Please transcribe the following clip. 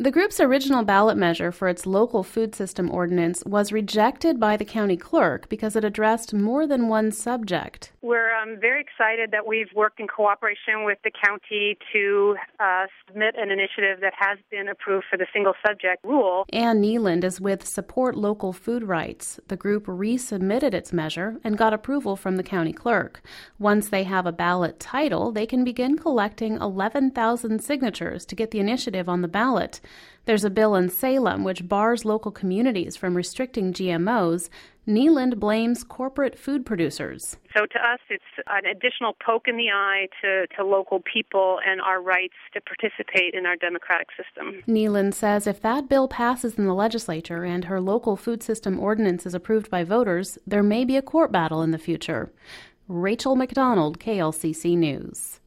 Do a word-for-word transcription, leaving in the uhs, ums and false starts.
The group's original ballot measure for its local food system ordinance was rejected by the county clerk because it addressed more than one subject. We're um, very excited that we've worked in cooperation with the county to uh, submit an initiative that has been approved for the single subject rule. Ann Neeland is with Support Local Food Rights. The group resubmitted its measure and got approval from the county clerk. Once they have a ballot title, they can begin collecting eleven thousand signatures to get the initiative on the ballot. There's a bill in Salem which bars local communities from restricting G M Os. Neeland blames corporate food producers. So to us, it's an additional poke in the eye to, to local people and our rights to participate in our democratic system. Neeland says if that bill passes in the legislature and her local food system ordinance is approved by voters, there may be a court battle in the future. Rachel McDonald, K L C C News.